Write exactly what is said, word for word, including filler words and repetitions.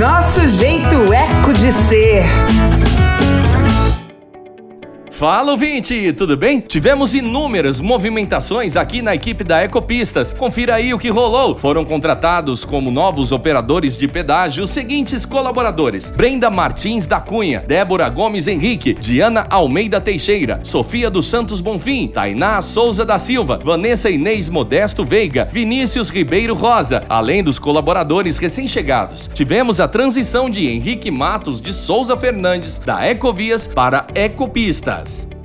Nosso jeito eco de ser. Fala, ouvinte! Tudo bem? Tivemos inúmeras movimentações aqui na equipe da Ecopistas. Confira aí o que rolou. Foram contratados como novos operadores de pedágio os seguintes colaboradores: Brenda Martins da Cunha, Débora Gomes Henrique, Diana Almeida Teixeira, Sofia dos Santos Bonfim, Tainá Souza da Silva, Vanessa Inês Modesto Veiga, Vinícius Ribeiro Rosa, além dos colaboradores recém-chegados. Tivemos a transição de Henrique Matos de Souza Fernandes, da Ecovias, para Ecopistas.